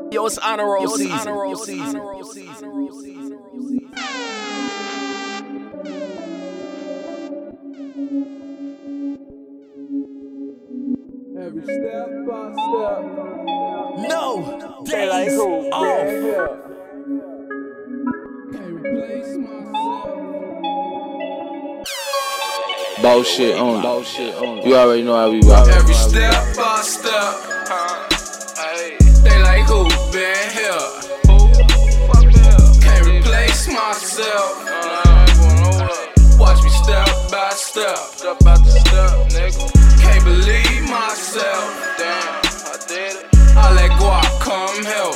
Yo, it's honor roll season. Every step by step. No days off. Can't replace myself. Bullshit only. You already know how we rock. Every step by step. They like who been here? Can't replace myself. Watch me step by step. Can't believe myself. Damn, I did it. I let guap come help.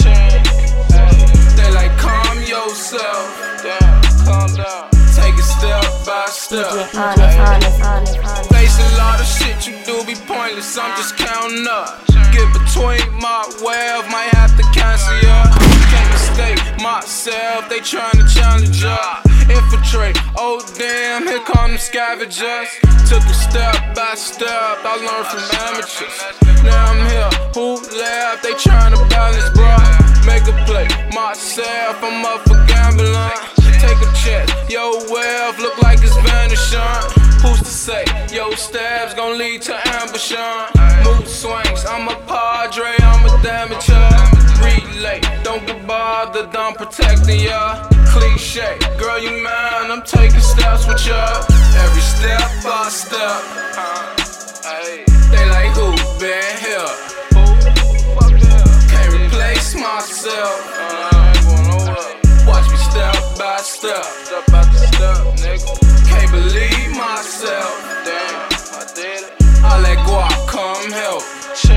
They like calm yourself. Damn, calm down. Take it step by step. Honest. Face a lot of shit you do be pointless. I'm just counting up. Get between my web, might have to cancel ya. Can't mistake myself. They tryna challenge ya. Infiltrate. Oh damn, here come the scavengers. Took it step by step. I learned from amateurs. Now I'm here. Who left? They tryna balance, bro. Make a play. Myself, I'm up for gambling. Take a check. Yo, wealth look like it's vanishing. Who's to say? Yo, stabs gon' lead to ambition. Mood swings. I'm a padre. I'm a damager. Relay. Don't get bothered. I'm protecting ya. Cliche. Girl, you mine. I'm taking steps with ya. Every step by step. They like who been here? Can't replace myself. Watch me step by step. Can't believe myself. Damn, I did it. I let guap come help.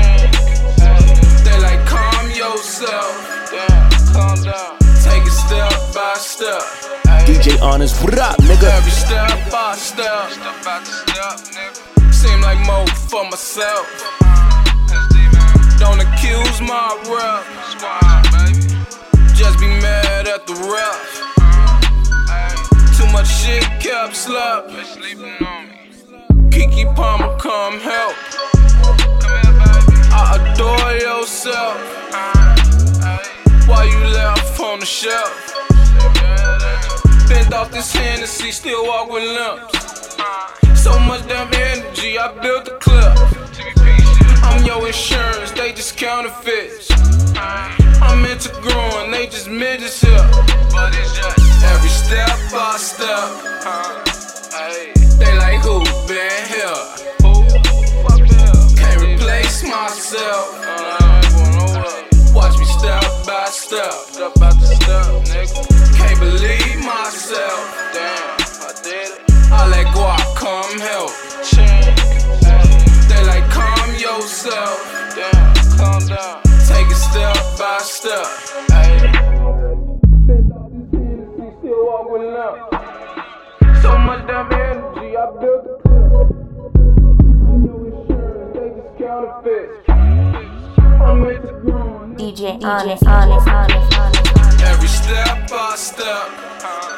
They like calm yourself. Damn, calm down. Take it step by step. DJ Honest, what up, nigga? Every step by step. Seem like more for myself. Don't accuse my rep. Just be mad at the ref. Too much shit kept slept. Kiki Palmer, come help. I adore yourself. Why you left on the shelf? Bent off this Hennessy, still walk with limps. So much damn energy, I built the clip. I'm your insurance, they just counterfeits. I'm into growing, they just midgets here. Every step by step. They like who been here? Can't replace myself. Watch me step by step. Can't believe myself. Damn, I did it. I let guap come help. They like calm yourself. Damn, calm down. Take it step by step. Still walk with limp. So much damn energy, I built the clip. I'm your insurance, they just counterfeits. I'm into growing. DJ Honest. Every step by step.